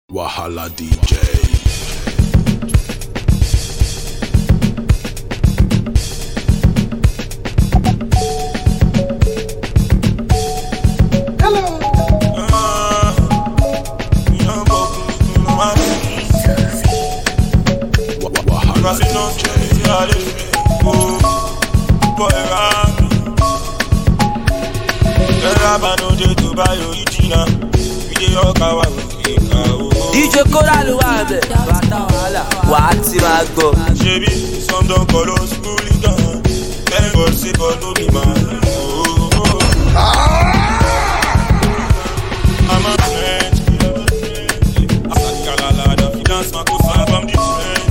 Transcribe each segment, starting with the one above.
Wahala DJ. DJ Kola ló wà bẹ̀, bàtà wàhálà, wà á ti máa gbọ́. Ṣebí some don call us hooligan, thank God say God no be man. I'm a friend, Asadi Kalala, the finance man go far from the friend.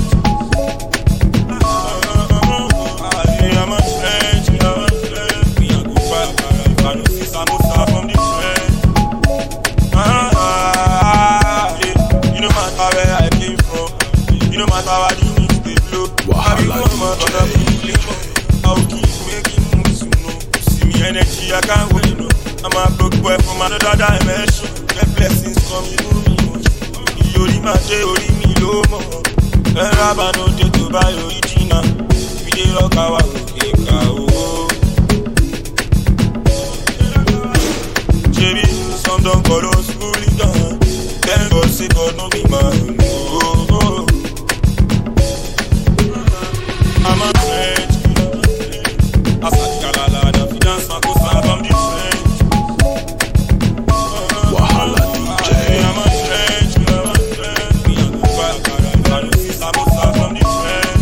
I'm a friend, me a go far, if I no see Samosa from the friend. You no matter where I came from, you no matter what the winds they blow. I be one man on a big I'll keep making moves, you know. See me energy, I can't wait, no. I'm a broke boy from another dimension. The blessings coming to me, you only my day, only me low more. And Rabba no day to buy original. We dey rock our Baby, some don't call us hooligan. Thank God say God no be man. I'm a friend. Asadi Kalala, the finance man go far from the friend. Wahala DJ. I'm a friend. Me a go far, if I no see Samosa from the friend.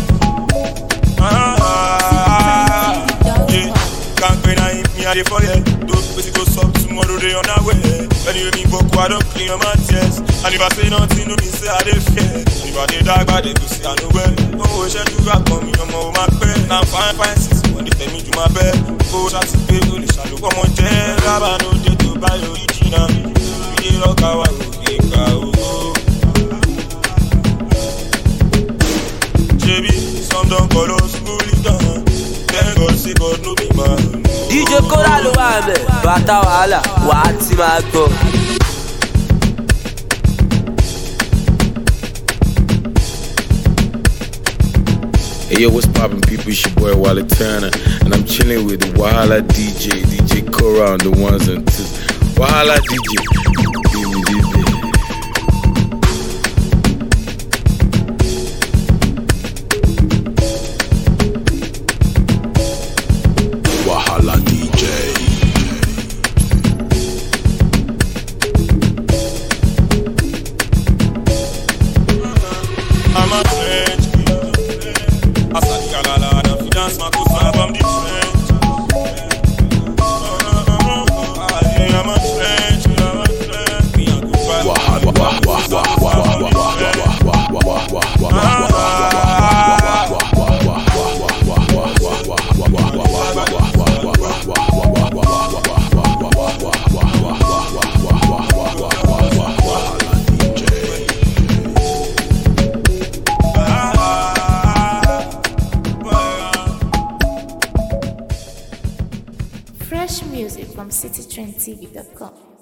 Yeah, can't go na him, me a dey for ya. Those places go suck tomorrow, they on our way. When you me book, I don't clear my tears. And if I say nothing, no me say I dey fear. And if I dey dark, but they go see I know where. Oh, we should do that for me, I'm on my bed. Now fine, since when they tell me to my bed. Go chat to pay, go the shadow, come on, tell. Rabba no day to buy original. We dey rock our JB, some don't call us hooligan. Thank God say God no be man. DJ Kola ló wà bẹ̀, bàtà wàhálà, wà á ti máa gbọ́. Hey yo, what's poppin' people? It's your boy Wally Turner, and I'm chilling with the Wahala DJ Kola on the ones and twos. Wahala DJ. Wahala DJ. I'm a friend. Asadi Kalala, the finance man go far from the friend. I'm a friend. Me a go far. Fresh music from citytrendtv.com.